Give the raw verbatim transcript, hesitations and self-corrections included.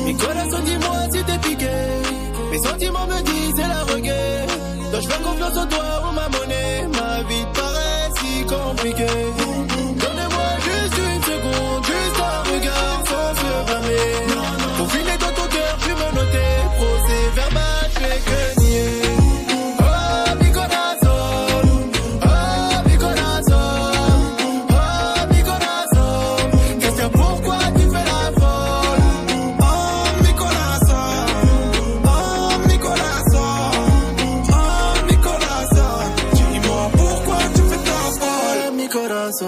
Mes corazones, dis-moi si t'es piqué. Mes sentiments me disent c'est la reggae. Donc je fais confiance en toi ou ma monnaie. Ma vie paraît si compliquée.